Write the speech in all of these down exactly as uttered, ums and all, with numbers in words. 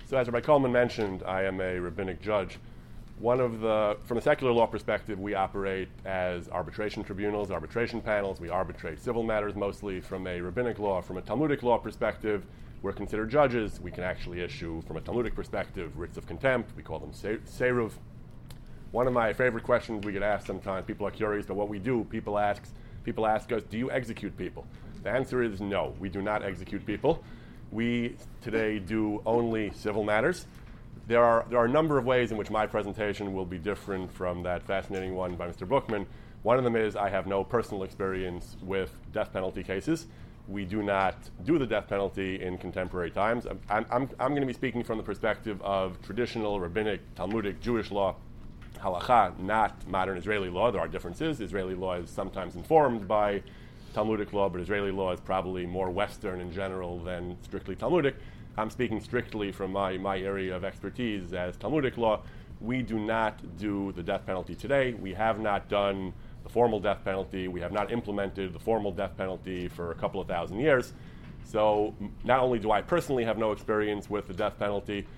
So as Rabbi Coleman mentioned, I am a rabbinic judge. One of the, from a secular law perspective, we operate as arbitration tribunals, arbitration panels. We arbitrate civil matters mostly. From a rabbinic law, from a Talmudic law perspective, we're considered judges. We can actually issue, from a Talmudic perspective, writs of contempt. We call them seruv. One of my favorite questions we get asked sometimes, people are curious about what we do. People ask, people ask us, do you execute people? The answer is no, we do not execute people. We today do only civil matters. There are there are a number of ways in which my presentation will be different from that fascinating one by Mister Bookman. One of them is I have no personal experience with death penalty cases. We do not do the death penalty in contemporary times. I'm, I'm, I'm going to be speaking from the perspective of traditional, rabbinic, Talmudic, Jewish law, halacha, not modern Israeli law. There are differences. Israeli law is sometimes informed by Talmudic law, but Israeli law is probably more Western in general than strictly Talmudic. I'm speaking strictly from my, my area of expertise as Talmudic law. We do not do the death penalty today. We have not done the formal death penalty. We have not implemented the formal death penalty for a couple of thousand years. So not only do I personally have no experience with the death penalty,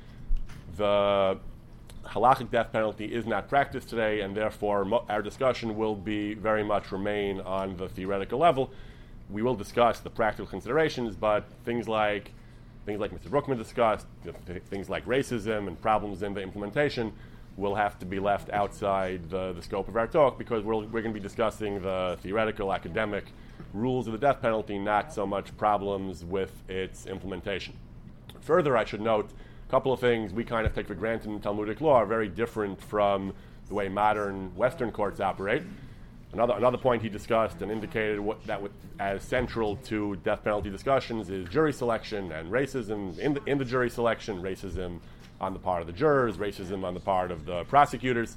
the halachic death penalty is not practiced today, and therefore mo- our discussion will be very much remain on the theoretical level. We will discuss the practical considerations, but things like Things like Mister Brookman discussed, things like racism and problems in the implementation will have to be left outside the, the scope of our talk, because we're, we're going to be discussing the theoretical, academic rules of the death penalty, not so much problems with its implementation. Further, I should note a couple of things we kind of take for granted in Talmudic law are very different from the way modern Western courts operate. Another another point he discussed and indicated what, that w- as central to death penalty discussions is jury selection and racism in the, in the jury selection, racism on the part of the jurors, racism on the part of the prosecutors.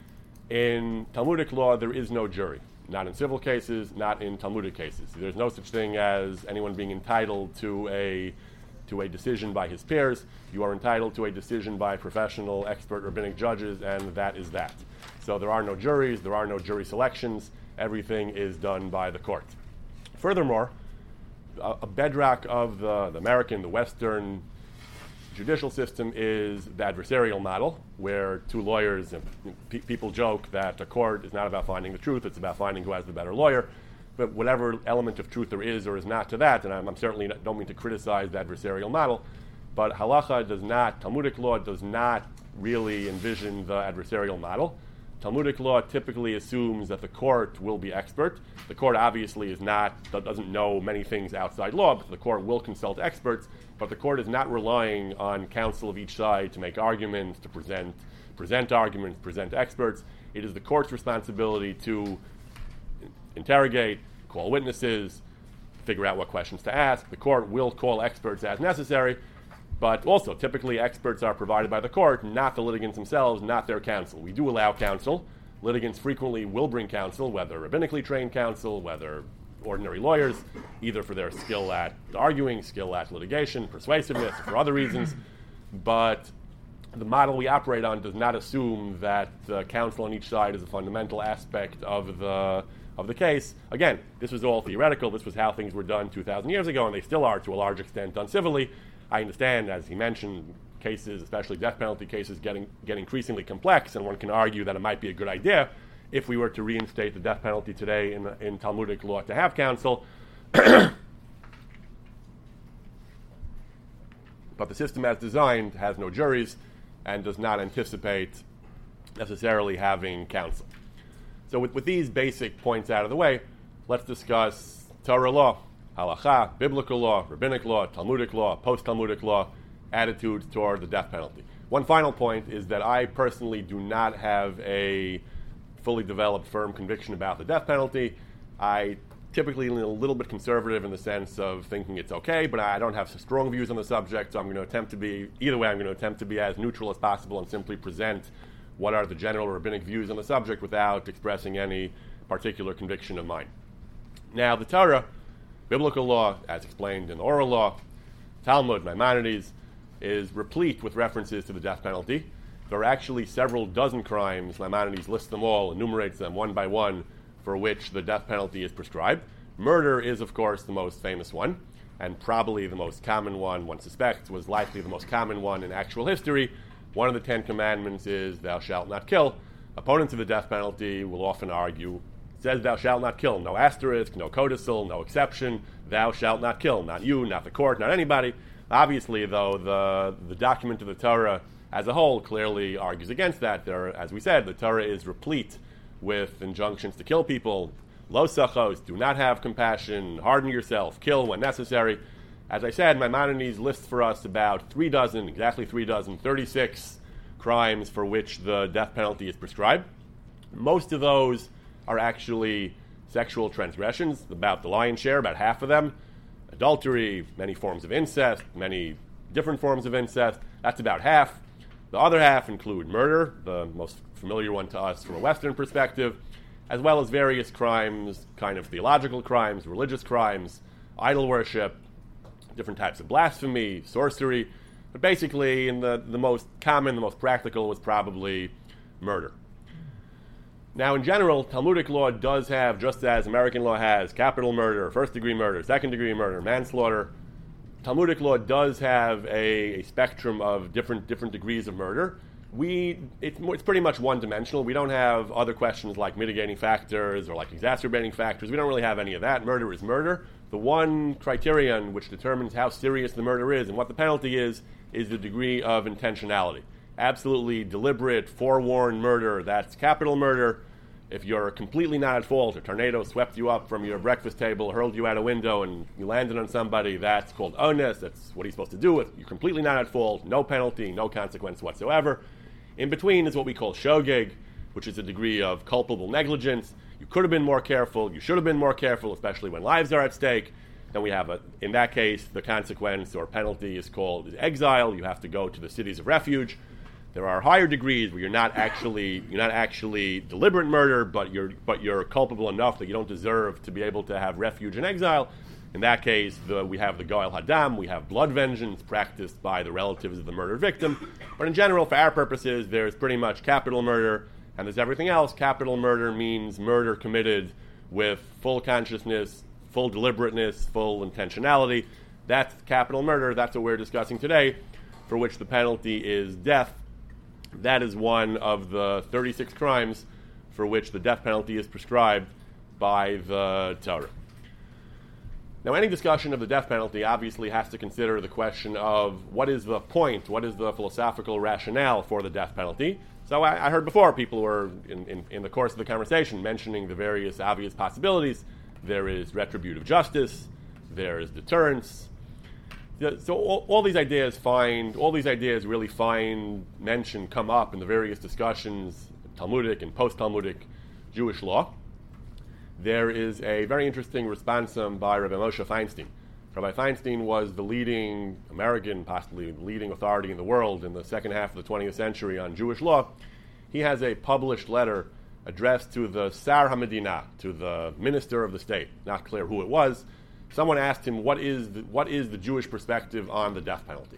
In Talmudic law, there is no jury, not in civil cases, not in Talmudic cases. There's no such thing as anyone being entitled to a to a decision by his peers. You are entitled to a decision by professional, expert rabbinic judges, and that is that. So there are no juries, there are no jury selections. Everything is done by the court. Furthermore, a, a bedrock of the, the American, the Western judicial system is the adversarial model, where two lawyers, and pe- people joke that a court is not about finding the truth, it's about finding who has the better lawyer. But whatever element of truth there is or is not to that, and I'm, I'm certainly not, don't mean to criticize the adversarial model, but halacha does not, Talmudic law does not really envision the adversarial model. Talmudic law typically assumes that the court will be expert. The court obviously is not, doesn't know many things outside law, but the court will consult experts, but the court is not relying on counsel of each side to make arguments, to present, present arguments, present experts. It is the court's responsibility to interrogate, call witnesses, figure out what questions to ask. The court will call experts as necessary, but also typically experts are provided by the court, not the litigants themselves, not their counsel. We do allow counsel. Litigants frequently will bring counsel, whether rabbinically trained counsel, whether ordinary lawyers, either for their skill at arguing, skill at litigation, persuasiveness, or for other reasons. But the model we operate on does not assume that the counsel on each side is a fundamental aspect of the of the case. Again, this was all theoretical. This was how things were done two thousand years ago, and they still are to a large extent done civilly. I understand, as he mentioned, cases, especially death penalty cases, getting get increasingly complex, and one can argue that it might be a good idea if we were to reinstate the death penalty today in, in Talmudic law to have counsel. But the system as designed has no juries and does not anticipate necessarily having counsel. So with, with these basic points out of the way, let's discuss Torah law, halacha, biblical law, rabbinic law, Talmudic law, post-Talmudic law, attitudes toward the death penalty. One final point is that I personally do not have a fully developed, firm conviction about the death penalty. I typically lean a little bit conservative in the sense of thinking it's okay, but I don't have some strong views on the subject, so I'm going to attempt to be, either way, I'm going to attempt to be as neutral as possible and simply present what are the general rabbinic views on the subject without expressing any particular conviction of mine. Now, the Torah, biblical law, as explained in oral law, Talmud, Maimonides, is replete with references to the death penalty. There are actually several dozen crimes, Maimonides lists them all, enumerates them one by one, for which the death penalty is prescribed. Murder is, of course, the most famous one. and probably the most common one, one suspects, was likely the most common one in actual history. One of the Ten Commandments is, thou shalt not kill. Opponents of the death penalty will often argue, it says thou shalt not kill, no asterisk, no codicil, no exception, thou shalt not kill, not you, not the court, not anybody. Obviously, though, the, the document of the Torah as a whole clearly argues against that. There, as we said, the Torah is replete with injunctions to kill people. Lo sachos, do not have compassion, harden yourself, kill when necessary. As I said, Maimonides lists for us about three dozen, exactly three dozen, thirty-six crimes for which the death penalty is prescribed. Most of those are actually sexual transgressions, about the lion's share, about half of them. Adultery, many forms of incest, many different forms of incest, that's about half. The other half include murder, the most familiar one to us from a Western perspective, as well as various crimes, kind of theological crimes, religious crimes, idol worship, different types of blasphemy, sorcery. But basically, in the, the most common, the most practical was probably murder. Now, in general, Talmudic law does have, just as American law has, capital murder, first-degree murder, second-degree murder, manslaughter. Talmudic law does have a, a spectrum of different different degrees of murder. We it's, it's pretty much one-dimensional. We don't have other questions like mitigating factors or like exacerbating factors. We don't really have any of that. Murder is murder. The one criterion which determines how serious the murder is and what the penalty is is the degree of intentionality. Absolutely deliberate, forewarned murder, that's capital murder. If you're completely not at fault, a tornado swept you up from your breakfast table, hurled you out a window, and you landed on somebody, that's called onus. That's what he's supposed to do with. You're completely not at fault, no penalty, no consequence whatsoever. In between is what we call shogeg, which is a degree of culpable negligence. You could have been more careful, you should have been more careful, especially when lives are at stake. Then we have, a, in that case, the consequence or penalty is called exile. You have to go to the cities of refuge. There are higher degrees where you're not actually you're not actually deliberate murder, but you're but you're culpable enough that you don't deserve to be able to have refuge in exile. In that case, the, we have the goel hadam, we have blood vengeance practiced by the relatives of the murdered victim. But in general, for our purposes, there's pretty much capital murder, and there's everything else. Capital murder means murder committed with full consciousness, full deliberateness, full intentionality. That's capital murder. That's what we're discussing today, for which the penalty is death. That is one of the thirty-six crimes for which the death penalty is prescribed by the Torah. Now, any discussion of the death penalty obviously has to consider the question of what is the point, what is the philosophical rationale for the death penalty. So I, I heard before people were, in, in, in the course of the conversation, mentioning the various obvious possibilities. There is retributive justice, there is deterrence. So all, all these ideas find, all these ideas really find mention, come up in the various discussions, Talmudic and post-Talmudic Jewish law. There is a very interesting responsum by Rabbi Moshe Feinstein. Rabbi Feinstein was the leading American, possibly the leading authority in the world in the second half of the twentieth century on Jewish law. He has a published letter addressed to the Sar HaMedina, to the minister of the state. Not clear who it was. Someone asked him, what is the, what is the Jewish perspective on the death penalty?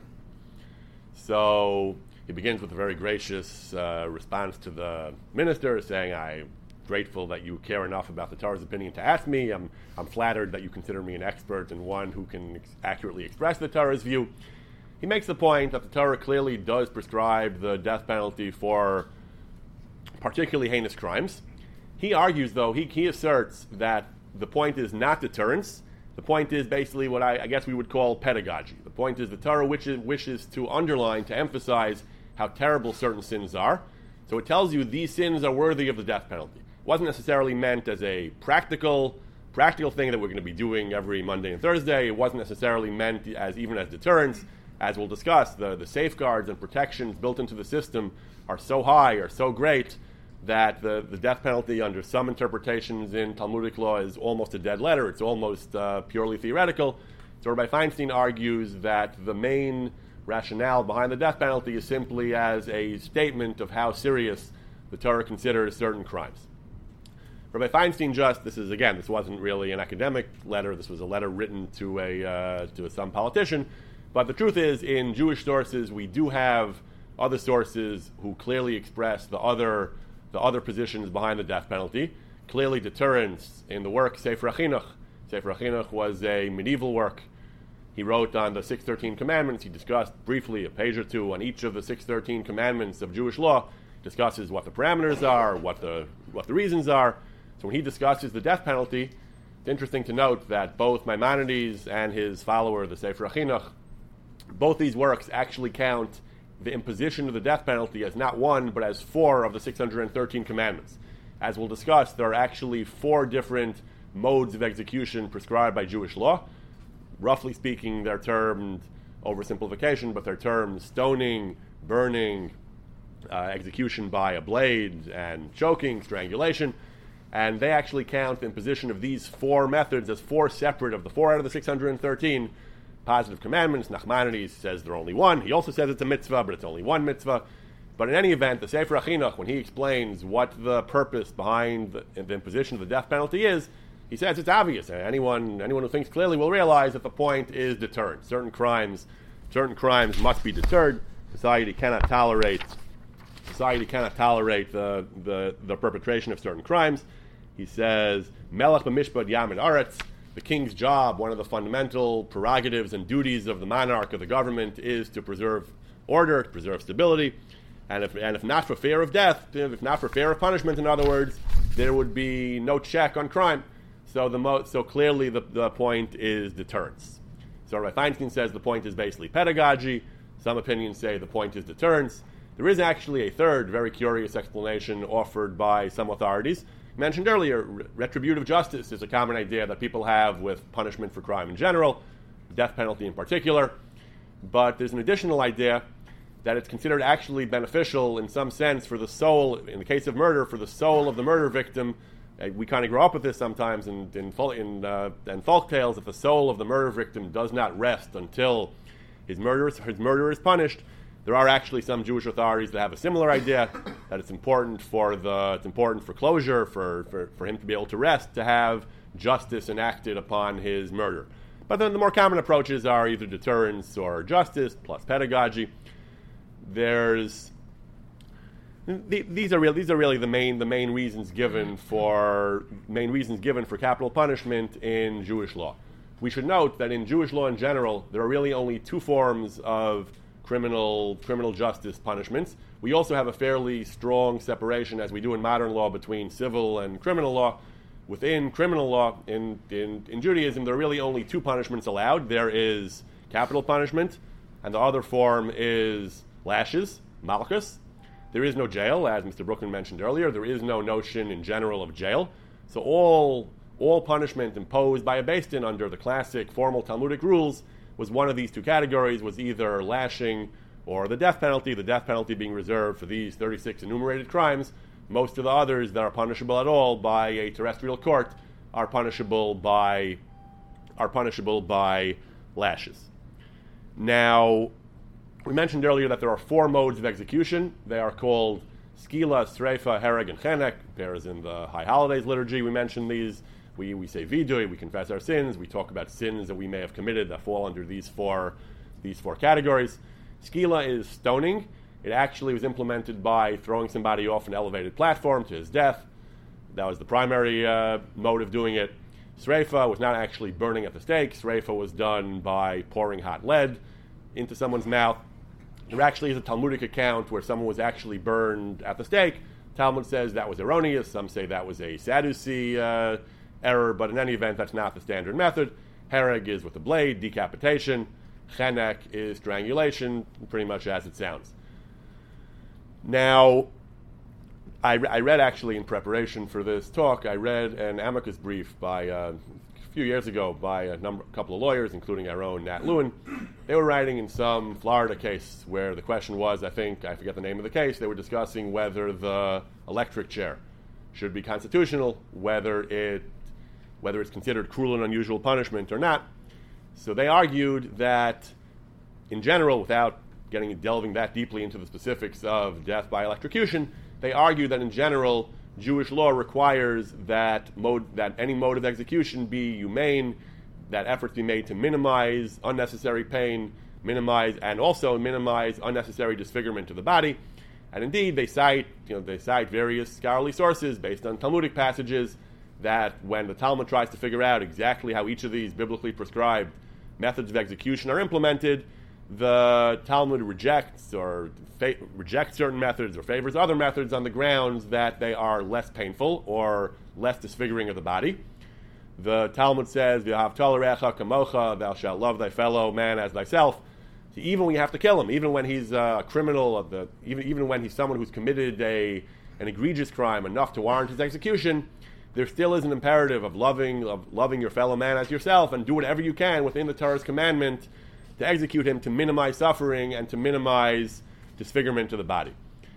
So he begins with a very gracious uh, response to the minister, saying, I'm grateful that you care enough about the Torah's opinion to ask me. I'm, I'm flattered that you consider me an expert and one who can ex- accurately express the Torah's view. He makes the point that the Torah clearly does prescribe the death penalty for particularly heinous crimes. He argues, though, he, he asserts that the point is not deterrence. The point is basically what I, I guess we would call pedagogy. The point is the Torah wishes, wishes to underline, to emphasize how terrible certain sins are. So it tells you these sins are worthy of the death penalty. It wasn't necessarily meant as a practical practical thing that we're going to be doing every Monday and Thursday. It wasn't necessarily meant as even as deterrence. As we'll discuss, the, the safeguards and protections built into the system are so high, are so great, that the, the death penalty under some interpretations in Talmudic law is almost a dead letter. It's almost uh, purely theoretical. So Rabbi Feinstein argues that the main rationale behind the death penalty is simply as a statement of how serious the Torah considers certain crimes. Rabbi Feinstein just, this is again, this wasn't really an academic letter, this was a letter written to a uh, to some politician, but the truth is, in Jewish sources, we do have other sources who clearly express the other the other positions behind the death penalty. Clearly deterrence in the work Sefer HaChinuch. Sefer HaChinuch was a medieval work He wrote on the six thirteen commandments. He discussed briefly a page or two on each of the six thirteen commandments of Jewish law, discusses what the parameters are, what the what the reasons are. So when he discusses the death penalty, it's interesting to note that both Maimonides and his follower, the Sefer HaChinuch, both these works actually count the imposition of the death penalty as not one, but as four of the six hundred thirteen commandments. As we'll discuss, there are actually four different modes of execution prescribed by Jewish law. Roughly speaking, they're termed, oversimplification, but they're termed stoning, burning, uh, execution by a blade, and choking, strangulation. And they actually count the imposition of these four methods as four separate of the four out of the six hundred thirteen positive commandments. Nachmanides says they're only one. He also says it's a mitzvah, but it's only one mitzvah. But in any event, the Sefer HaChinuch, when he explains what the purpose behind the, the imposition of the death penalty is, he says it's obvious. Anyone, anyone who thinks clearly will realize that the point is deterrence. Certain crimes, certain crimes must be deterred. Society cannot tolerate. Society cannot tolerate the, the, the perpetration of certain crimes. He says, Melech b'mishpat yamid aretz. The king's job, one of the fundamental prerogatives and duties of the monarch of the government, is to preserve order, to preserve stability. And if, and if not for fear of death, if not for fear of punishment, in other words, there would be no check on crime. So the mo- so clearly the, the point is deterrence. So Rabbi Feinstein says the point is basically pedagogy. Some opinions say the point is deterrence. There is actually a third, very curious explanation offered by some authorities. Mentioned earlier, re- retributive justice is a common idea that people have with punishment for crime in general, death penalty in particular. But there's an additional idea that it's considered actually beneficial in some sense for the soul, in the case of murder, for the soul of the murder victim. Uh, we kind of grow up with this sometimes in in, in, uh, in folk tales. If the soul of the murder victim does not rest until his murderer, his murderer is punished, there are actually some Jewish authorities that have a similar idea, that it's important for the it's important for closure, for, for, for him to be able to rest, to have justice enacted upon his murder. But then the more common approaches are either deterrence or justice plus pedagogy. There's the, these are real. These are really the main the main reasons given for main reasons given for capital punishment in Jewish law. We should note that in Jewish law in general, there are really only two forms of criminal criminal justice punishments. We also have a fairly strong separation, as we do in modern law, between civil and criminal law. Within criminal law, in, in, in Judaism, there are really only two punishments allowed. There is capital punishment, and the other form is lashes, malchus. There is no jail, as Mister Brookman mentioned earlier. There is no notion in general of jail. So all all punishment imposed by a Beis Din under the classic formal Talmudic rules was one of these two categories, was either lashing or the death penalty, the death penalty being reserved for these thirty-six enumerated crimes. Most of the others that are punishable at all by a terrestrial court are punishable by are punishable by lashes. Now, we mentioned earlier that there are four modes of execution. They are called skila, sreifa, hereg, and chenek. There's in the High Holidays liturgy, we mention these. We, we say vidui, we confess our sins. We talk about sins that we may have committed that fall under these four, these four categories. Skila is stoning. It actually was implemented by throwing somebody off an elevated platform to his death. That was the primary uh, mode of doing it. Sreifa was not actually burning at the stake. Sreifa was done by pouring hot lead into someone's mouth. There actually is a Talmudic account where someone was actually burned at the stake. Talmud says that was erroneous. Some say that was a Sadducee uh, error, but in any event, that's not the standard method. Hereg is with a blade, decapitation. Chenek is strangulation, pretty much as it sounds. Now, I, re- I read actually in preparation for this talk, I read an amicus brief by uh, a few years ago by a number, a couple of lawyers, including our own Nat Lewin. They were writing in some Florida case where the question was, I think, I forget the name of the case, they were discussing whether the electric chair should be constitutional, whether it whether it's considered cruel and unusual punishment or not. So they argued that, in general, without getting delving that deeply into the specifics of death by electrocution, they argue that in general, Jewish law requires that mode, that any mode of execution be humane, that efforts be made to minimize unnecessary pain, minimize and also minimize unnecessary disfigurement to the body. And indeed, they cite, you know, they cite various scholarly sources based on Talmudic passages that when the Talmud tries to figure out exactly how each of these biblically prescribed methods of execution are implemented, the Talmud rejects or fa- rejects certain methods or favors other methods on the grounds that they are less painful or less disfiguring of the body. The Talmud says, "V'ahavta l'reacha kamocha," thou shalt love thy fellow man as thyself. So even when you have to kill him, even when he's a criminal, of the, even even when he's someone who's committed a an egregious crime enough to warrant his execution, there still is an imperative of loving of loving your fellow man as yourself, and do whatever you can within the Torah's commandment to execute him, to minimize suffering and to minimize disfigurement to the body.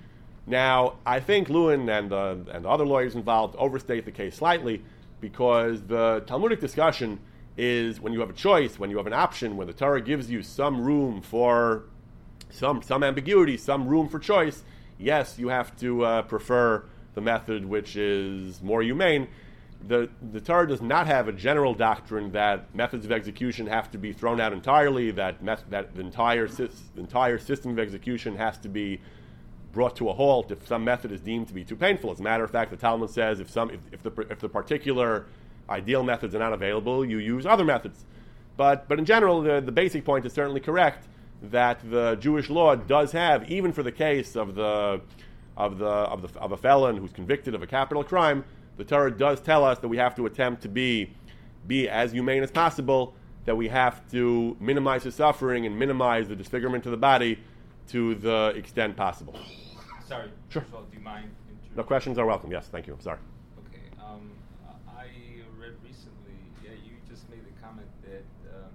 Now, I think Lewin and uh, and other lawyers involved overstate the case slightly, because the Talmudic discussion is when you have a choice, when you have an option, when the Torah gives you some room for some some ambiguity, some room for choice, yes, you have to uh, prefer the method which is more humane. The the Torah does not have a general doctrine that methods of execution have to be thrown out entirely, that met, that the entire, the entire system of execution has to be brought to a halt if some method is deemed to be too painful. As a matter of fact, the Talmud says if some if, if the if the particular ideal methods are not available, you use other methods. But but in general, the, the basic point is certainly correct, that the Jewish law does have, even for the case of the of the of the of a felon who's convicted of a capital crime, the Torah does tell us that we have to attempt to be be as humane as possible, that we have to minimize his suffering and minimize the disfigurement of the body to the extent possible. Sorry. Sure. First of all, do you mind? No, questions are welcome. Yes, thank you. I'm sorry. Okay. Um, I read recently, yeah, you just made the comment that um,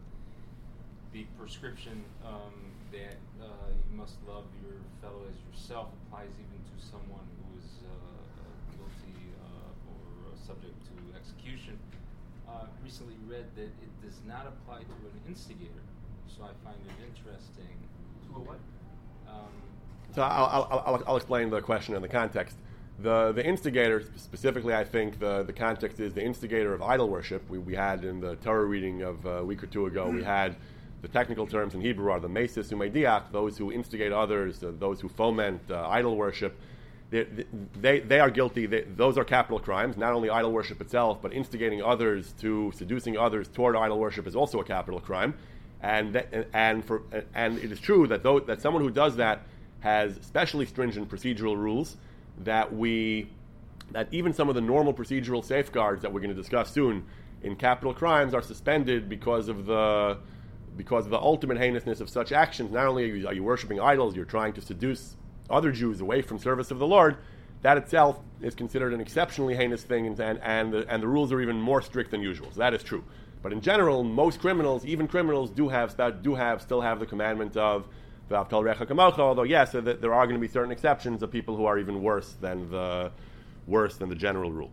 the prescription um, that uh, you must love your fellow as yourself applies even to someone who is uh, guilty uh, or uh, subject to execution. Uh, recently read that it does not apply to an instigator, so I find it interesting. To a what? Um, So I'll, I'll, I'll, I'll explain the question and the context. The the instigator, specifically, I think the, the context is the instigator of idol worship. We, we had in the Torah reading of a week or two ago, we had the technical terms in Hebrew are the mesis umediach, those who instigate others, uh, those who foment uh, idol worship. They, they, they are guilty. They, those are capital crimes, not only idol worship itself, but instigating others to, seducing others toward idol worship is also a capital crime. And that, and for and it is true that though, that someone who does that has especially stringent procedural rules, that we that even some of the normal procedural safeguards that we're going to discuss soon in capital crimes are suspended because of the because of the ultimate heinousness of such actions. Not only are you, are you worshiping idols, you're trying to seduce other Jews away from service of the Lord. That itself is considered an exceptionally heinous thing, and and and the, and the rules are even more strict than usual. So that is true. But in general, most criminals, even criminals, do have do have still have the commandment of v'ahavta l'reacha kamocha. Although yes, there are going to be certain exceptions of people who are even worse than the worse than the general rule.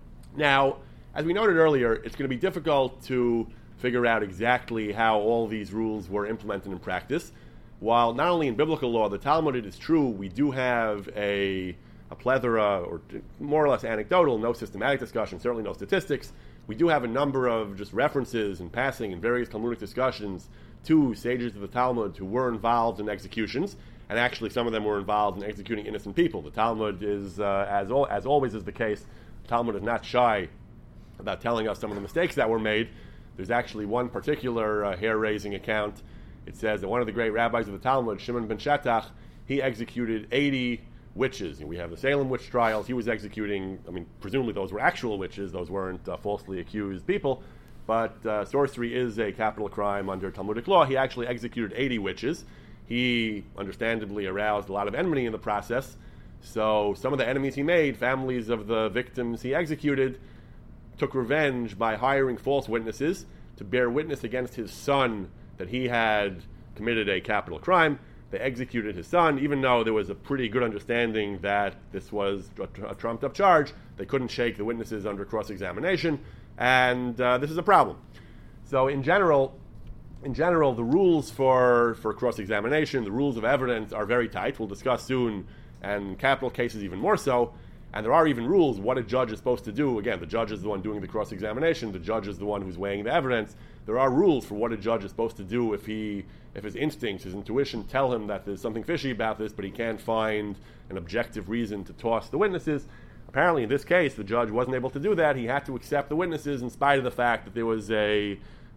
Now, as we noted earlier, it's going to be difficult to figure out exactly how all these rules were implemented in practice. While not only in biblical law, the Talmud, it is true, we do have a a plethora, or more or less anecdotal, no systematic discussion, certainly no statistics. We do have a number of just references in passing in various Talmudic discussions to sages of the Talmud who were involved in executions, and actually some of them were involved in executing innocent people. The Talmud is, uh, as, al- as always is the case, the Talmud is not shy about telling us some of the mistakes that were made. There's actually one particular uh, hair-raising account. It says that one of the great rabbis of the Talmud, Shimon ben Shetach, he executed eighty witches. And we have the Salem witch trials. He was executing, I mean, presumably those were actual witches. Those weren't uh, falsely accused people. But uh, sorcery is a capital crime under Talmudic law. He actually executed eighty witches. He understandably aroused a lot of enmity in the process. So some of the enemies he made, families of the victims he executed, took revenge by hiring false witnesses to bear witness against his son that he had committed a capital crime. They executed his son, even though there was a pretty good understanding that this was a, a trumped-up charge. They couldn't shake the witnesses under cross-examination, and uh, this is a problem. So, in general, in general, the rules for, for cross-examination, the rules of evidence, are very tight. We'll discuss soon, and capital cases even more so. And there are even rules what a judge is supposed to do. Again, the judge is the one doing the cross-examination. The judge is the one who's weighing the evidence. There are rules for what a judge is supposed to do if he, if his instincts, his intuition tell him that there's something fishy about this, but he can't find an objective reason to toss the witnesses. Apparently, in this case, the judge wasn't able to do that. He had to accept the witnesses in spite of the fact that there was a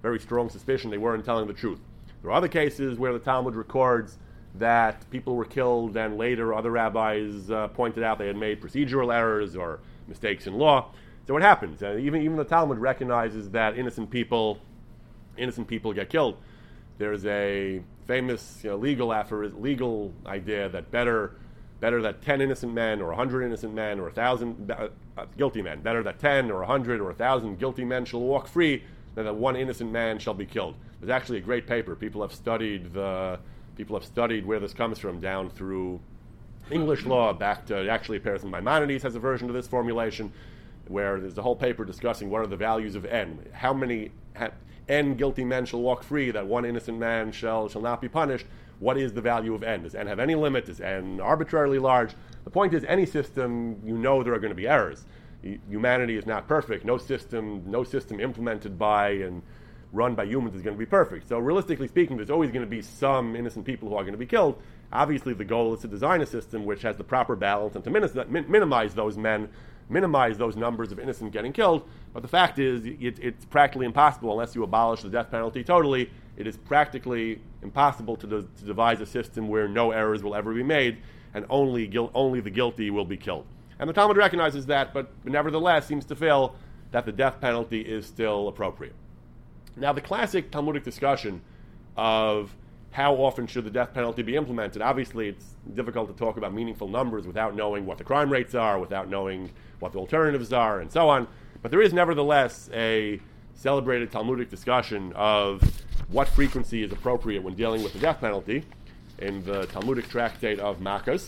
very strong suspicion they weren't telling the truth. There are other cases where the Talmud records that people were killed and later other rabbis uh, pointed out they had made procedural errors or mistakes in law. So what happens? Uh, even, even the Talmud recognizes that innocent people innocent people get killed. There's a famous you know, legal aphoris- legal idea that better better that ten innocent men or a hundred innocent men or a thousand uh, uh, guilty men, better that ten or a hundred or a thousand guilty men shall walk free than that one innocent man shall be killed. There's actually a great paper. People have studied the people have studied where this comes from down through English law back to actually appears in Maimonides has a version of this formulation where there's a whole paper discussing what are the values of n. How many ha, n guilty men shall walk free that one innocent man shall shall not be punished? What is the value of n? Does n have any limit? Is n arbitrarily large? The point is, any system, you know there are going to be errors. Humanity is not perfect. No system, no system implemented by and run by humans is going to be perfect. So realistically speaking, there's always going to be some innocent people who are going to be killed. Obviously, the goal is to design a system which has the proper balance and to min- min- minimize those men, minimize those numbers of innocent getting killed. But the fact is, it, it's practically impossible unless you abolish the death penalty totally. It is practically impossible to, de- to devise a system where no errors will ever be made and only gil- only the guilty will be killed. And the Talmud recognizes that, but nevertheless seems to feel that the death penalty is still appropriate. Now, the classic Talmudic discussion of how often should the death penalty be implemented, obviously it's difficult to talk about meaningful numbers without knowing what the crime rates are, without knowing what the alternatives are, and so on. But there is nevertheless a celebrated Talmudic discussion of what frequency is appropriate when dealing with the death penalty in the Talmudic tractate of Makos.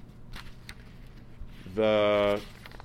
The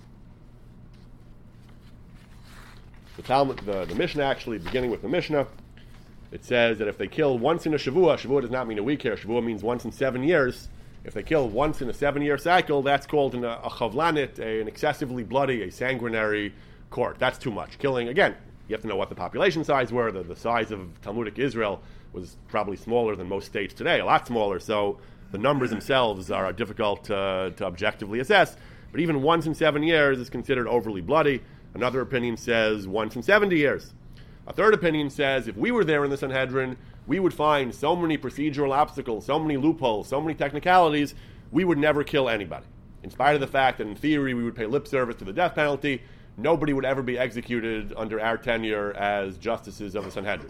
The Talmud, the, the Mishnah actually, beginning with the Mishnah, it says that if they kill once in a Shavua, Shavua does not mean a week here, Shavua means once in seven years. If they kill once in a seven-year cycle, that's called an, a chavlanit, a, an excessively bloody, a sanguinary court. That's too much. Killing, again, you have to know what the population size were. The, the size of Talmudic Israel was probably smaller than most states today, a lot smaller, so the numbers themselves are difficult uh, to objectively assess. But even once in seven years is considered overly bloody. Another opinion says once in seventy years. A third opinion says if we were there in the Sanhedrin, we would find so many procedural obstacles, so many loopholes, so many technicalities, we would never kill anybody. In spite of the fact that in theory we would pay lip service to the death penalty, nobody would ever be executed under our tenure as justices of the Sanhedrin.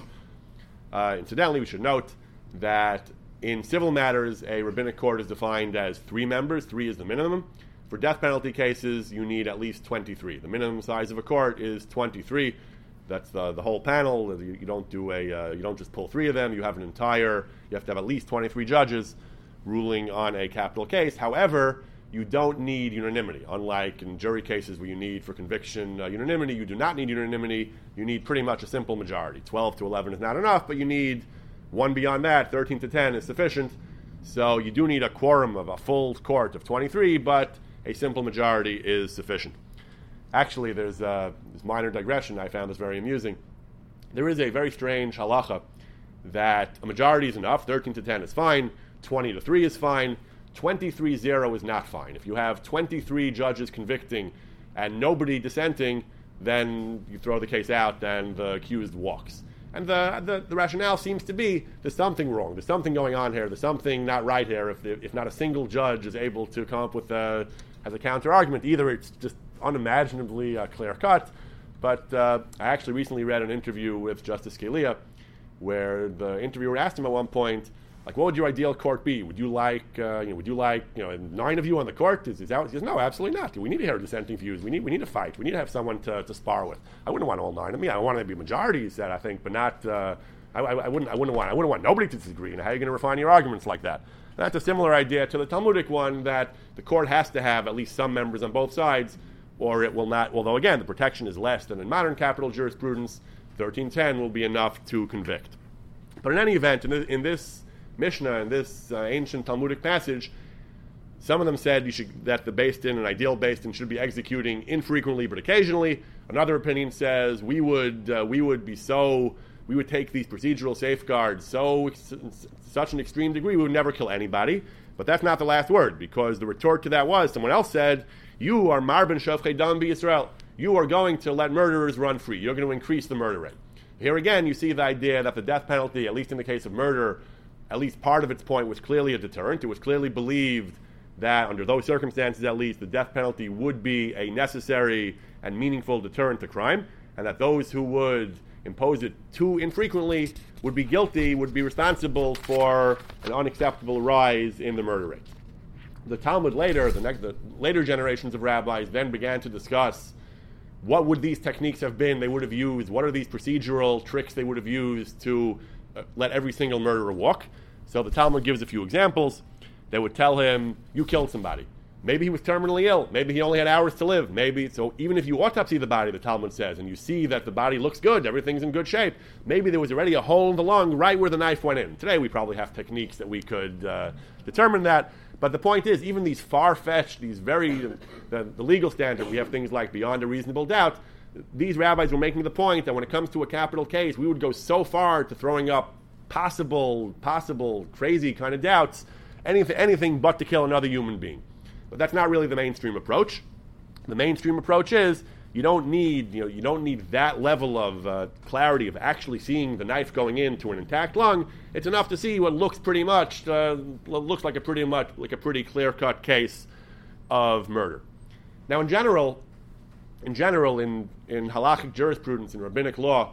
Uh, incidentally, we should note that in civil matters, a rabbinic court is defined as three members. Three is the minimum. For death penalty cases, you need at least twenty-three. The minimum size of a court is twenty-three. That's the, the whole panel. You, you don't do a uh, you don't just pull three of them. You have an entire. You have to have at least twenty-three judges ruling on a capital case. However, you don't need unanimity. Unlike in jury cases where you need for conviction uh, unanimity, you do not need unanimity. You need pretty much a simple majority. Twelve to eleven is not enough, but you need one beyond that. Thirteen to ten is sufficient. So you do need a quorum of a full court of twenty-three, but a simple majority is sufficient. Actually, there's a this minor digression I found this very amusing. There is a very strange halacha that a majority is enough, thirteen to ten is fine, twenty to three is fine, twenty-three zero is not fine. If you have twenty-three judges convicting and nobody dissenting, then you throw the case out and the accused walks. And the, the, the rationale seems to be there's something wrong, there's something going on here, there's something not right here if, if not a single judge is able to come up with a as a counter-argument. Either it's just unimaginably uh, clear-cut, but uh, I actually recently read an interview with Justice Scalia where the interviewer asked him at one point, like, what would your ideal court be? Would you like, uh, you know, would you like, you know, nine of you on the court? Is, is that, he says, no, absolutely not. We need to hear dissenting views. We need, we need to fight. We need to have someone to, to spar with. I wouldn't want all nine of me. I want to be a majority, he said, I think, but not, uh, I, I, I wouldn't, I wouldn't want, I wouldn't want nobody to disagree. And how are you going to refine your arguments like that? That's a similar idea to the Talmudic one that the court has to have at least some members on both sides, or it will not, although again, the protection is less than in modern capital jurisprudence, thirteen ten will be enough to convict. But in any event, in, the, in this Mishnah, in this uh, ancient Talmudic passage, some of them said you should, that the Beis Din, an ideal Beis Din, should be executing infrequently but occasionally. Another opinion says we would uh, we would be so we would take these procedural safeguards so such an extreme degree we would never kill anybody. But that's not the last word, because the retort to that was someone else said, "You are marben shofchei dam b'Yisrael. You are going to let murderers run free. You're going to increase the murder rate." Here again, you see the idea that the death penalty, at least in the case of murder, at least part of its point was clearly a deterrent. It was clearly believed that under those circumstances, at least, the death penalty would be a necessary and meaningful deterrent to crime, and that those who would impose it too infrequently would be guilty, would be responsible for an unacceptable rise in the murder rate. The Talmud later, the, next, the later generations of rabbis then began to discuss what would these techniques have been they would have used, what are these procedural tricks they would have used to uh, let every single murderer walk. So the Talmud gives a few examples. They would tell him, you killed somebody. Maybe he was terminally ill. Maybe he only had hours to live. Maybe, so even if you autopsy the body, the Talmud says, and you see that the body looks good, everything's in good shape, maybe there was already a hole in the lung right where the knife went in. Today we probably have techniques that we could uh, determine that. But the point is, even these far-fetched, these very, the, the legal standard, we have things like beyond a reasonable doubt, these rabbis were making the point that when it comes to a capital case, we would go so far to throwing up possible, possible, crazy kind of doubts, anything, anything but to kill another human being. But that's not really the mainstream approach. The mainstream approach is you don't need, you know, you don't need that level of uh, clarity of actually seeing the knife going into an intact lung. It's enough to see what looks pretty much uh, looks like a pretty much like a pretty clear-cut case of murder. Now, in general, in general, in in halakhic jurisprudence in rabbinic law,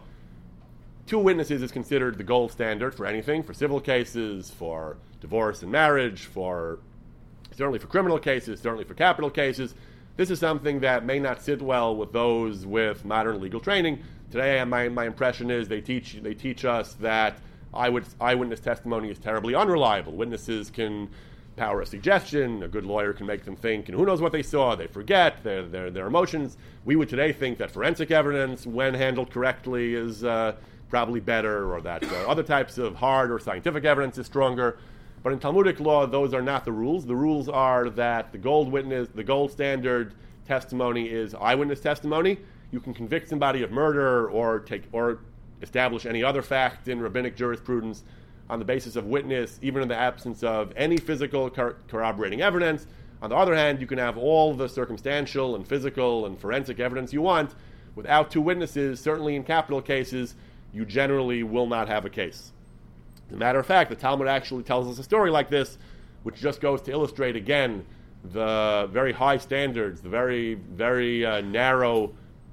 two witnesses is considered the gold standard for anything, for civil cases, for divorce and marriage, for certainly for criminal cases, certainly for capital cases. This is something that may not sit well with those with modern legal training. Today, my, my impression is they teach they teach us that eyewitness, eyewitness testimony is terribly unreliable. Witnesses can power a suggestion, a good lawyer can make them think, and who knows what they saw, they forget, their, their, their emotions. We would today think that forensic evidence, when handled correctly, is uh, probably better, or that uh, other types of hard or scientific evidence is stronger. But in Talmudic law, those are not the rules. The rules are that the gold witness, the gold standard testimony is eyewitness testimony. You can convict somebody of murder or take or establish any other fact in rabbinic jurisprudence on the basis of witness, even in the absence of any physical cor- corroborating evidence. On the other hand, you can have all the circumstantial and physical and forensic evidence you want. Without two witnesses, certainly in capital cases, you generally will not have a case. As a matter of fact, the Talmud actually tells us a story like this, which just goes to illustrate again the very high standards, the very, very uh, narrow,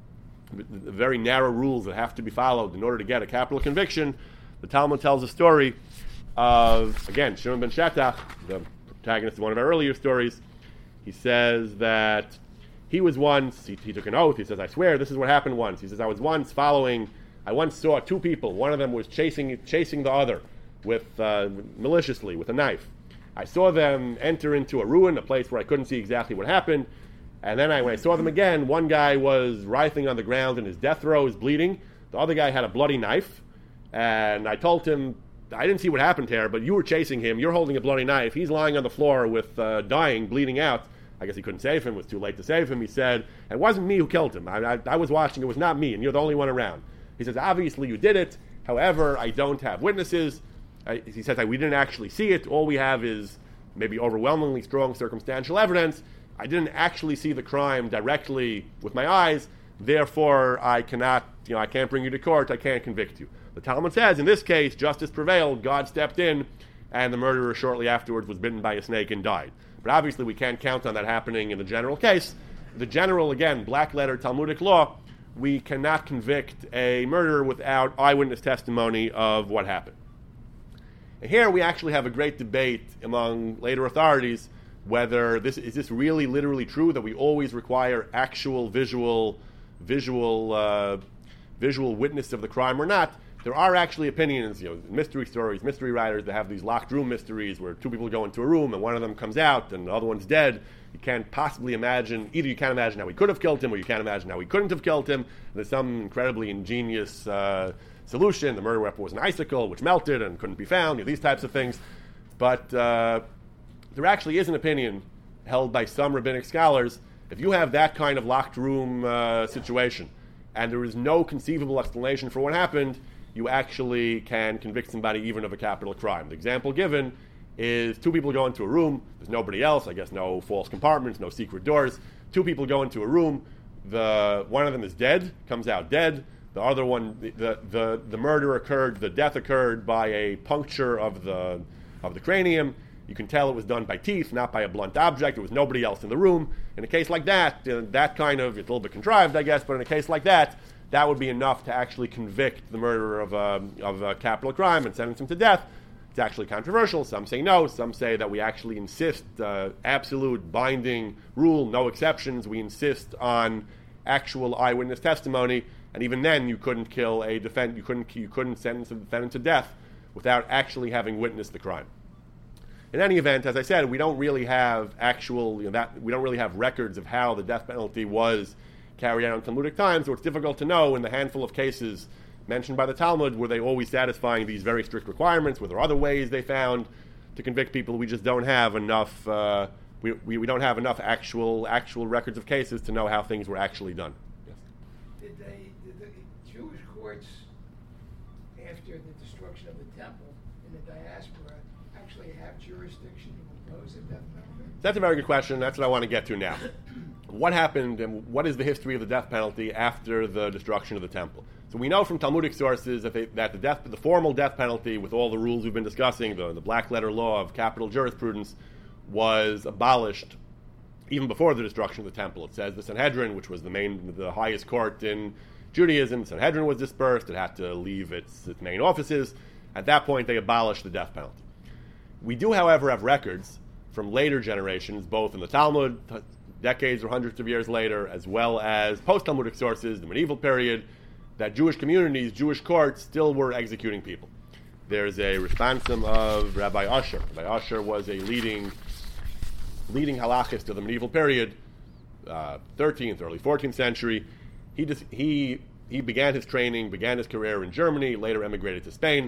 the very narrow rules that have to be followed in order to get a capital conviction. The Talmud tells a story of, again, Shimon ben Shattach, the protagonist of one of our earlier stories. He says that he was once, he, he took an oath, he says, I swear, this is what happened once. He says, I was once following, I once saw two people, one of them was chasing chasing the other, with uh, maliciously, with a knife. I saw them enter into a ruin, a place where I couldn't see exactly what happened, and then I, when I saw them again, one guy was writhing on the ground in his death throes, bleeding. The other guy had a bloody knife, and I told him, I didn't see what happened here, but you were chasing him, you're holding a bloody knife, he's lying on the floor with uh, dying, bleeding out. I guess he couldn't save him, it was too late to save him. He said, it wasn't me who killed him, I, I, I was watching, it was not me, and you're the only one around. He says, obviously you did it, however, I don't have witnesses. Uh, he says that we didn't actually see it. All we have is maybe overwhelmingly strong circumstantial evidence. I didn't actually see the crime directly with my eyes. Therefore, I cannot, you know, I can't bring you to court. I can't convict you. The Talmud says, in this case, justice prevailed. God stepped in, and the murderer shortly afterwards was bitten by a snake and died. But obviously, we can't count on that happening in the general case. The general, again, black letter Talmudic law, we cannot convict a murderer without eyewitness testimony of what happened. And here we actually have a great debate among later authorities whether this is this really literally true that we always require actual visual visual uh, visual witness of the crime or not. There are actually opinions, you know, mystery stories, mystery writers that have these locked room mysteries where two people go into a room and one of them comes out and the other one's dead. You can't possibly imagine, either you can't imagine how he could have killed him or you can't imagine how he couldn't have killed him. There's some incredibly ingenious uh, solution. The murder weapon was an icicle which melted and couldn't be found, you know, these types of things. But uh, there actually is an opinion held by some rabbinic scholars. If you have that kind of locked room uh, situation and there is no conceivable explanation for what happened, you actually can convict somebody even of a capital crime. The example given is two people go into a room, there's nobody else, I guess no false compartments, no secret doors. Two people go into a room, the one of them is dead, comes out dead. The other one, the, the, the murder occurred, the death occurred by a puncture of the of the cranium. You can tell it was done by teeth, not by a blunt object. There was nobody else in the room. In a case like that, uh, that kind of, it's a little bit contrived, I guess, but in a case like that, that would be enough to actually convict the murderer of a, of a capital crime and sentence him to death. It's actually controversial. Some say no. Some say that we actually insist, uh, absolute binding rule, no exceptions. We insist on actual eyewitness testimony. And even then, you couldn't kill a defend. You couldn't. You couldn't sentence a defendant to death without actually having witnessed the crime. In any event, as I said, we don't really have actual. You know, that we don't really have records of how the death penalty was carried out in Talmudic times. So it's difficult to know in the handful of cases mentioned by the Talmud were they always satisfying these very strict requirements. Were there other ways they found to convict people? We just don't have enough. Uh, we, we we don't have enough actual actual records of cases to know how things were actually done. Yes. Did they? Jewish courts, after the destruction of the temple in the diaspora, actually have jurisdiction to impose a death penalty? That's a very good question. That's what I want to get to now. What happened and what is the history of the death penalty after the destruction of the temple? So we know from Talmudic sources that, they, that the death, the formal death penalty, with all the rules we've been discussing, the, the black letter law of capital jurisprudence, was abolished even before the destruction of the temple. It says the Sanhedrin, which was the main, the highest court in Judaism, Sanhedrin was dispersed. It had to leave its, its main offices. At that point, they abolished the death penalty. We do, however, have records from later generations, both in the Talmud, decades or hundreds of years later, as well as post-Talmudic sources, the medieval period, that Jewish communities, Jewish courts, still were executing people. There's a responsum of Rabbi Usher. Rabbi Usher was a leading, leading halachist of the medieval period, uh, thirteenth, early fourteenth century. He, just, he he began his training, began his career in Germany, later emigrated to Spain.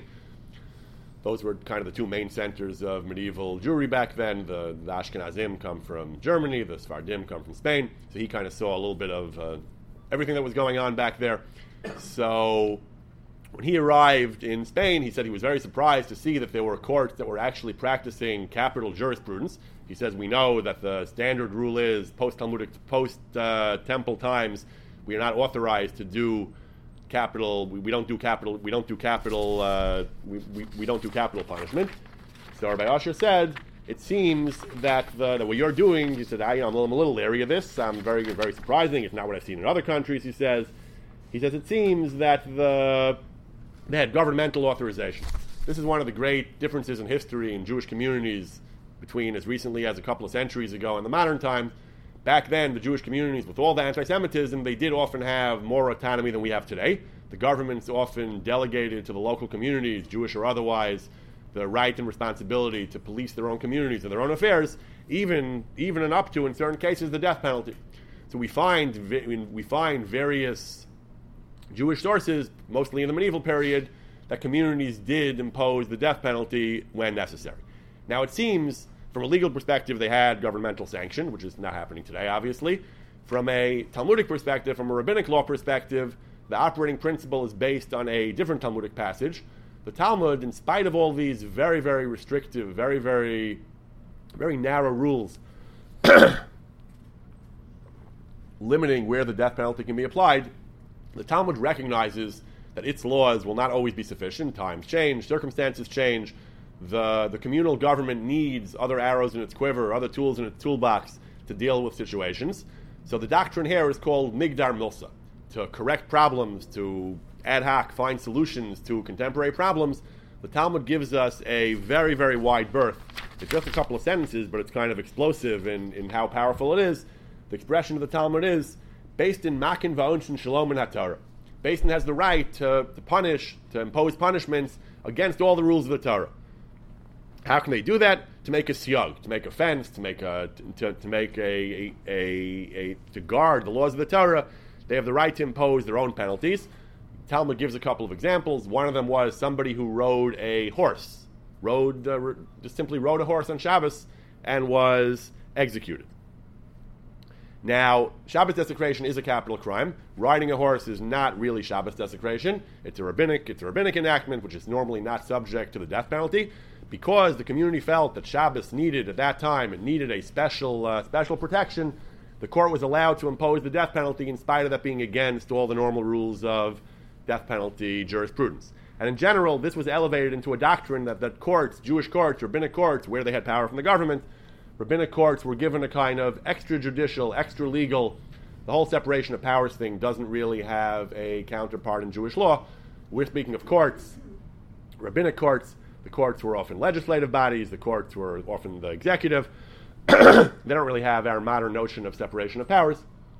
Those were kind of the two main centers of medieval Jewry back then. The, the Ashkenazim come from Germany, the Sephardim come from Spain. So he kind of saw a little bit of uh, everything that was going on back there. So when he arrived in Spain, he said he was very surprised to see that there were courts that were actually practicing capital jurisprudence. He says, we know that the standard rule is post-Talmudic, post-temple uh, times, we are not authorized to do capital. We, we don't do capital. We don't do capital. Uh, we, we we don't do capital punishment. So Rabbi Usher said, it seems that the, that what you're doing. He said, I, I'm, a little, I'm a little leery of this. I'm very very surprising. It's not what I've seen in other countries. He says. He says it seems that the they had governmental authorization. This is one of the great differences in history in Jewish communities between as recently as a couple of centuries ago and the modern time. Back then, the Jewish communities, with all the anti-Semitism, they did often have more autonomy than we have today. The governments often delegated to the local communities, Jewish or otherwise, the right and responsibility to police their own communities and their own affairs, even even and up to, in certain cases, the death penalty. So we find we find various Jewish sources, mostly in the medieval period, that communities did impose the death penalty when necessary. Now, it seems, from a legal perspective, they had governmental sanction, which is not happening today, obviously. From a Talmudic perspective, from a rabbinic law perspective, the operating principle is based on a different Talmudic passage. The Talmud, in spite of all these very, very restrictive, very, very, very narrow rules limiting where the death penalty can be applied, the Talmud recognizes that its laws will not always be sufficient. Times change, circumstances change. The, the communal government needs other arrows in its quiver, other tools in its toolbox to deal with situations. So the doctrine here is called Migdar Milsa, to correct problems, to ad hoc find solutions to contemporary problems. The Talmud gives us a very, very wide berth. It's just a couple of sentences, but it's kind of explosive in, in how powerful it is. The expression of the Talmud is, based in Makin Va'onshin Shalom and HaTorah. Beis Din has the right to, to punish, to impose punishments against all the rules of the Torah. How can they do that? To make a siyag, to make a fence, to make a to, to make a, a, a, a to guard the laws of the Torah. They have the right to impose their own penalties. Talmud gives a couple of examples. One of them was somebody who rode a horse, rode uh, just simply rode a horse on Shabbos and was executed. Now, Shabbos desecration is a capital crime. Riding a horse is not really Shabbos desecration. It's a rabbinic, it's a rabbinic enactment, which is normally not subject to the death penalty. Because the community felt that Shabbos needed, at that time, it needed a special uh, special protection, the court was allowed to impose the death penalty in spite of that being against all the normal rules of death penalty jurisprudence. And in general, this was elevated into a doctrine that, that courts, Jewish courts, rabbinic courts, where they had power from the government, rabbinic courts were given a kind of extrajudicial, extra-legal, the whole separation of powers thing doesn't really have a counterpart in Jewish law. We're speaking of courts, rabbinic courts. The courts were often legislative bodies. The courts were often the executive. They don't really have our modern notion of separation of powers.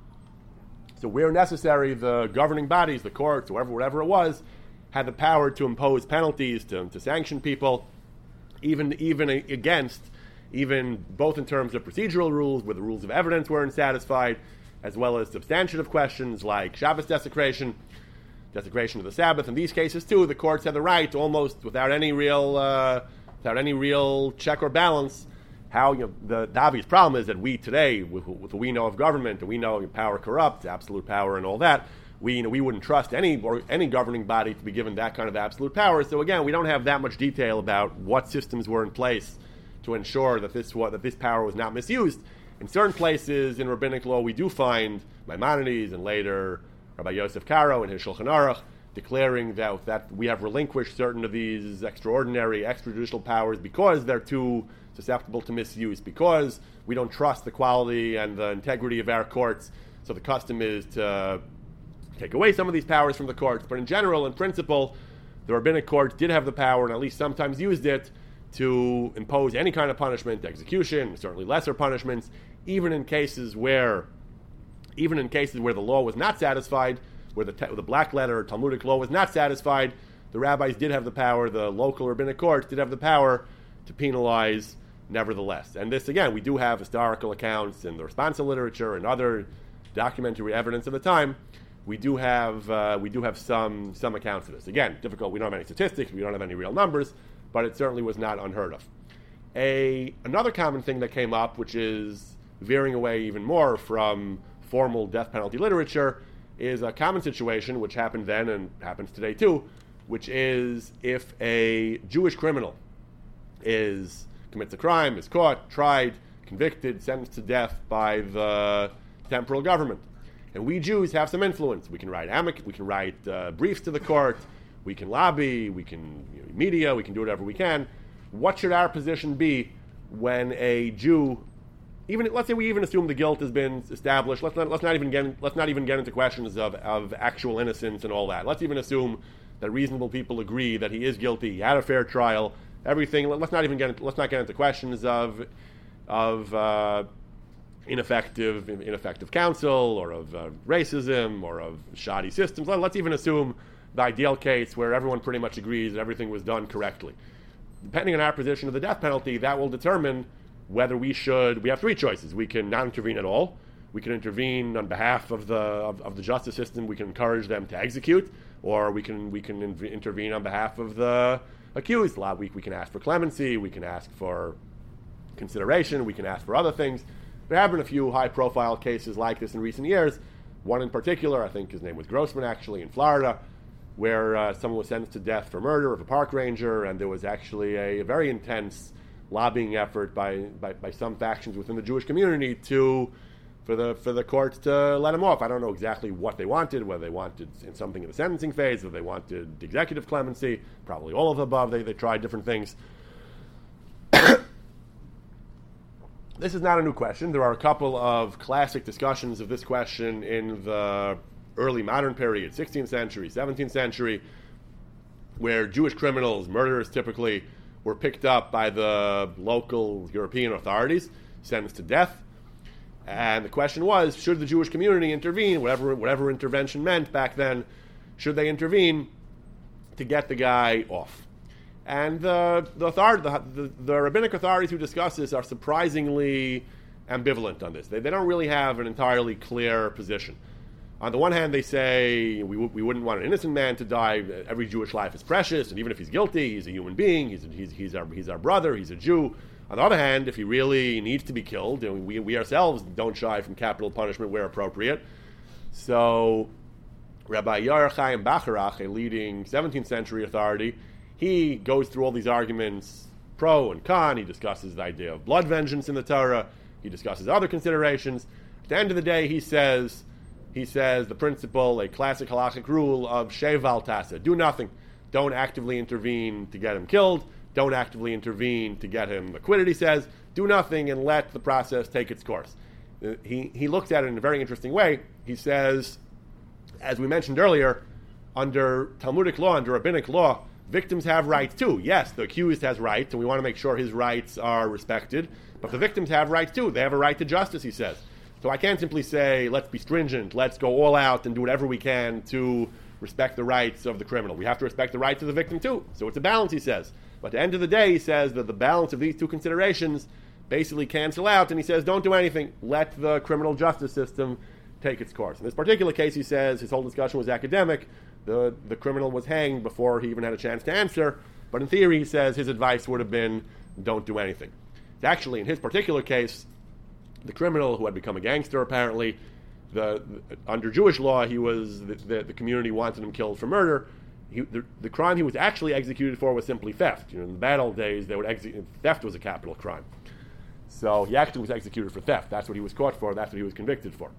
So where necessary, the governing bodies, the courts, whatever, whatever it was, had the power to impose penalties, to, to sanction people, even, even against, even both in terms of procedural rules, where the rules of evidence weren't satisfied, as well as substantive questions like Shabbos desecration, desecration of the Sabbath. In these cases, too, the courts had the right, almost without any real, uh, without any real check or balance. How you know, the, the obvious problem is that we today, with, with what we know of government, and we know power corrupts, absolute power, and all that, we you know we wouldn't trust any or any governing body to be given that kind of absolute power. So again, we don't have that much detail about what systems were in place to ensure that this that this power was not misused. In certain places in rabbinic law, we do find Maimonides and later Rabbi Yosef Karo in his Shulchan Aruch declaring that, that we have relinquished certain of these extraordinary, extrajudicial powers because they're too susceptible to misuse, because we don't trust the quality and the integrity of our courts. So the custom is to take away some of these powers from the courts. But in general, in principle, the rabbinic courts did have the power, and at least sometimes used it, to impose any kind of punishment, execution, certainly lesser punishments, even in cases where, even in cases where the law was not satisfied, where the, te- the black letter Talmudic law was not satisfied, the rabbis did have the power, the local rabbinic courts did have the power to penalize nevertheless. And this, again, we do have historical accounts in the responsa literature and other documentary evidence of the time. We do have uh, we do have some some accounts of this. Again, difficult. We don't have any statistics. We don't have any real numbers, but it certainly was not unheard of. A another common thing that came up, which is veering away even more from formal death penalty literature, is a common situation which happened then and happens today too, which is if a Jewish criminal is commits a crime, is caught, tried, convicted, sentenced to death by the temporal government, and we Jews have some influence. We can write amic, we can write uh, briefs to the court, we can lobby, we can you know, media, we can do whatever we can. What should our position be when a Jew, even let's say we even assume the guilt has been established? Let's not let's not even get let's not even get into questions of, of actual innocence and all that. Let's even assume that reasonable people agree that he is guilty, he had a fair trial, everything. Let's not even get into, let's not get into questions of of uh, ineffective ineffective counsel or of uh, racism or of shoddy systems. Let's even assume the ideal case where everyone pretty much agrees that everything was done correctly. Depending on our position of the death penalty, that will determine whether we should. We have three choices. We can not intervene at all. We can intervene on behalf of the of, of the justice system. We can encourage them to execute, or we can we can in, intervene on behalf of the accused. A lot we we can ask for clemency. We can ask for consideration. We can ask for other things. There have been a few high-profile cases like this in recent years. One in particular, I think his name was Grossman, actually, in Florida, where uh, someone was sentenced to death for murder of a park ranger, and there was actually a, a very intense lobbying effort by, by, by some factions within the Jewish community to for the for the courts to let him off. I don't know exactly what they wanted, whether they wanted in something in the sentencing phase, whether they wanted executive clemency, probably all of the above. They, they tried different things. This is not a new question. There are a couple of classic discussions of this question in the early modern period, sixteenth century, seventeenth century, where Jewish criminals, murderers typically, were picked up by the local European authorities, sentenced to death. And the question was, should the Jewish community intervene, whatever whatever intervention meant back then, should they intervene to get the guy off? And the the, authority, the, the the rabbinic authorities who discuss this are surprisingly ambivalent on this. They, they don't really have an entirely clear position. On the one hand, they say we, w- we wouldn't want an innocent man to die. Every Jewish life is precious, and even if he's guilty, he's a human being. He's he's he's our he's our brother. He's a Jew. On the other hand, if he really needs to be killed, and we we ourselves don't shy from capital punishment where appropriate. So, Rabbi Yair Chaim Bacharach, a leading seventeenth century authority, he goes through all these arguments, pro and con. He discusses the idea of blood vengeance in the Torah. He discusses other considerations. At the end of the day, he says he says the principle, a classic halachic rule of sheval tasa, do nothing. Don't actively intervene to get him killed. Don't actively intervene to get him acquitted, he says. Do nothing and let the process take its course. Uh, he, he looks at it in a very interesting way. He says, as we mentioned earlier, under Talmudic law, under rabbinic law, victims have rights too. Yes, the accused has rights, and we want to make sure his rights are respected. But the victims have rights too. They have a right to justice, he says. So I can't simply say, let's be stringent, let's go all out and do whatever we can to respect the rights of the criminal. We have to respect the rights of the victim too. So it's a balance, he says. But at the end of the day, he says that the balance of these two considerations basically cancel out, and he says, don't do anything. Let the criminal justice system take its course. In this particular case, he says, his whole discussion was academic. The, the criminal was hanged before he even had a chance to answer. But in theory, he says, his advice would have been, don't do anything. Actually, in his particular case, the criminal who had become a gangster, apparently, the, the under Jewish law, he was the, the, the community wanted him killed for murder. He, the, the crime he was actually executed for was simply theft. You know, in the bad old days, they would execute, theft was a capital crime. So he actually was executed for theft. That's what he was caught for. That's what he was convicted for.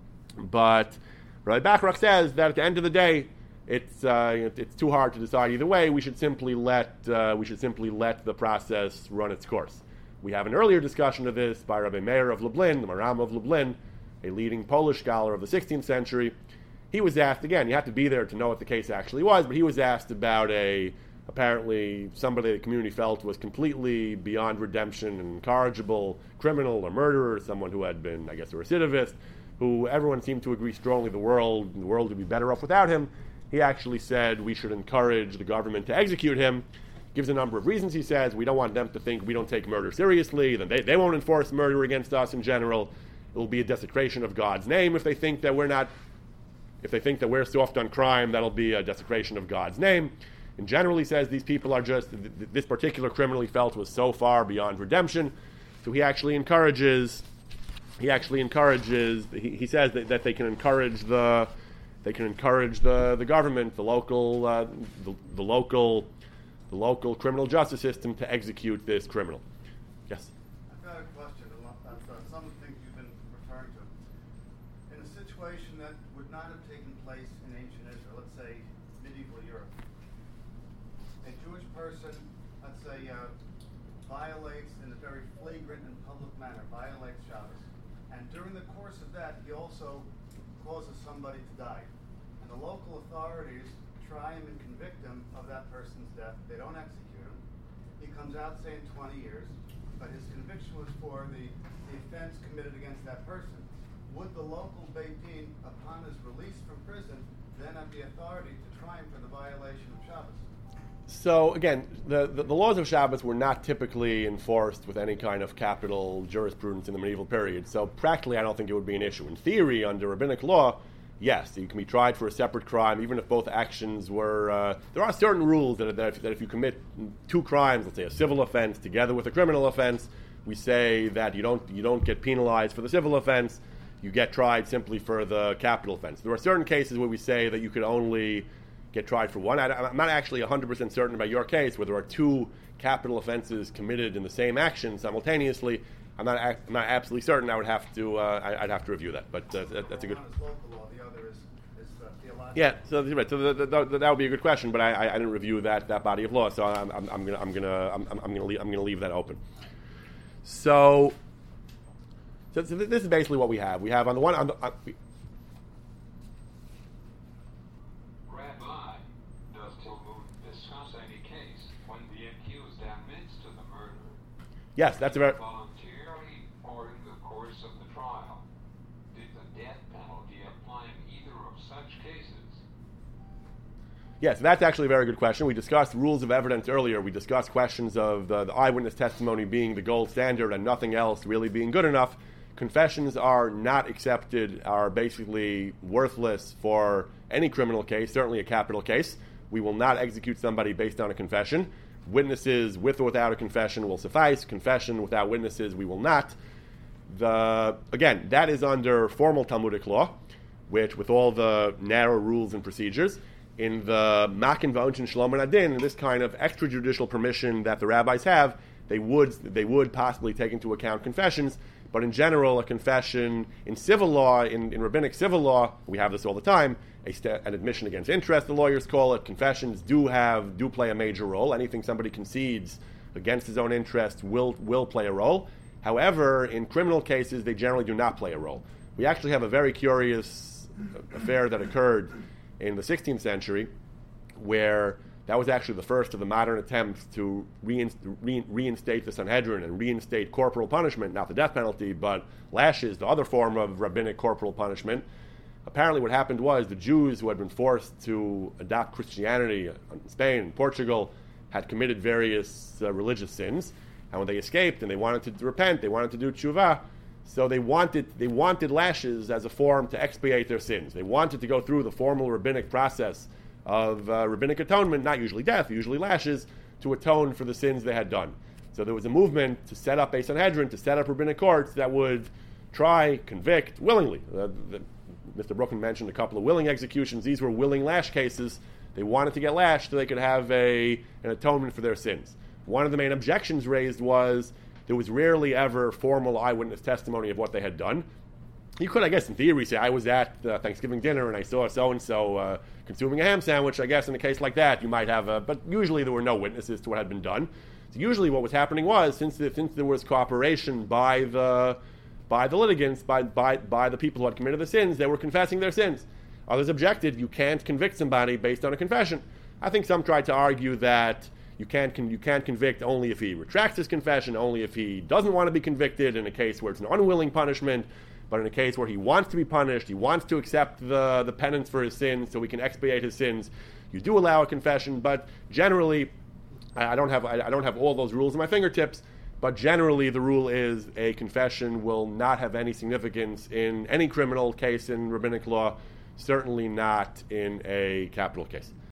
But Rabbi Bachrach says that at the end of the day, it's uh, it's too hard to decide either way. We should simply let uh, we should simply let the process run its course. We have an earlier discussion of this by Rabbi Meir of Lublin, the Maram of Lublin, a leading Polish scholar of the sixteenth century. He was asked, again, you have to be there to know what the case actually was, but he was asked about a, apparently somebody the community felt was completely beyond redemption and incorrigible criminal or murderer, someone who had been, I guess, a recidivist, who everyone seemed to agree strongly the world, the world would be better off without him. He actually said we should encourage the government to execute him. Gives a number of reasons, he says. We don't want them to think we don't take murder seriously, then they, they won't enforce murder against us in general. It will be a desecration of God's name if they think that we're not, if they think that we're soft on crime, that'll be a desecration of God's name. In general, he says these people are just, th- th- this particular criminal he felt was so far beyond redemption. So he actually encourages, he actually encourages, he, he says that, that they can encourage the, they can encourage the, the government, the local, uh, the, the local, the local criminal justice system to execute this criminal. Yes? I've got a question about some of the things you've been referring to. In a situation that would not have taken place in ancient Israel, let's say medieval Europe, a Jewish person, let's say, uh, violates in a very flagrant and public manner, violates Shabbos. And during the course of that, he also causes somebody to die. And the local authorities try him and convict him of that person's death. They don't execute him. He comes out saying twenty years, but his conviction was for the, the offense committed against that person. Would the local Beit Din, upon his release from prison, then have the authority to try him for the violation of Shabbos? So again, the, the, the laws of Shabbos were not typically enforced with any kind of capital jurisprudence in the medieval period. So practically, I don't think it would be an issue. In theory, under rabbinic law, yes, you can be tried for a separate crime, even if both actions were... Uh, there are certain rules that, that, if, that if you commit two crimes, let's say a civil offense together with a criminal offense, we say that you don't you don't get penalized for the civil offense, you get tried simply for the capital offense. There are certain cases where we say that you could only get tried for one. I, I'm not actually one hundred percent certain about your case, where there are two capital offenses committed in the same action simultaneously. I'm not, I'm not absolutely certain. I would have to, uh, I, I'd have to review that. But uh, that, that's a good. One is local law, the other is, is uh, theological. Yeah, so right. So the, the, the, that would be a good question, but I, I, I didn't review that, that body of law, so I'm, I'm, I'm gonna I'm gonna I'm, I'm gonna leave, I'm gonna leave that open. So, so, so this is basically what we have. We have on the one on the. On, we, Rabbi, does Talmud discuss any case when the accused admits to the murder? yes, that's a very. Voluntarily or in the course of the trial? Did the death penalty apply in either of such cases? Yes, that's actually a very good question. We discussed rules of evidence earlier. We discussed questions of the, the eyewitness testimony being the gold standard and nothing else really being good enough. Confessions are not accepted, are basically worthless for any criminal case, certainly a capital case. We will not execute somebody based on a confession. Witnesses with or without a confession will suffice. Confession without witnesses, we will not. The again, that is under formal Talmudic law, which with all the narrow rules and procedures. In the Makin Va'onchin Shalom Adin, this kind of extrajudicial permission that the rabbis have, they would they would possibly take into account confessions, But in general, a confession in civil law, in, in rabbinic civil law, we have this all the time, a st- an admission against interest, the lawyers call it. Confessions do have, do play a major role. Anything somebody concedes against his own interest will, will play a role. However, in criminal cases, they generally do not play a role. We actually have a very curious affair that occurred in the sixteenth century, where that was actually the first of the modern attempts to reinst- re- reinstate the Sanhedrin and reinstate corporal punishment, not the death penalty, but lashes, the other form of rabbinic corporal punishment. Apparently what happened was the Jews who had been forced to adopt Christianity in Spain and Portugal had committed various uh, religious sins, and when they escaped and they wanted to repent, they wanted to do tshuva, so they wanted they wanted lashes as a form to expiate their sins. They wanted to go through the formal rabbinic process of uh, rabbinic atonement, not usually death, usually lashes, to atone for the sins they had done. So there was a movement to set up a Sanhedrin, to set up rabbinic courts that would try, convict, willingly. Uh, the, Mister Brooklyn mentioned a couple of willing executions. These were willing lash cases. They wanted to get lashed so they could have a an atonement for their sins. One of the main objections raised was there was rarely ever formal eyewitness testimony of what they had done. You could, I guess, in theory, say, I was at uh, Thanksgiving dinner and I saw so-and-so uh, consuming a ham sandwich. I guess in a case like that, you might have a... But usually there were no witnesses to what had been done. So usually what was happening was, since, the, since there was cooperation by the by the litigants, by, by, by the people who had committed the sins, they were confessing their sins. Others objected, you can't convict somebody based on a confession. I think some tried to argue that you can't con- you can't convict only if he retracts his confession, only if he doesn't want to be convicted in a case where it's an unwilling punishment. But in a case where he wants to be punished, he wants to accept the, the penance for his sins so he can expiate his sins, you do allow a confession. But generally, I, I don't have I, I don't have all those rules at my fingertips. But generally, the rule is a confession will not have any significance in any criminal case in rabbinic law, certainly not in a capital case.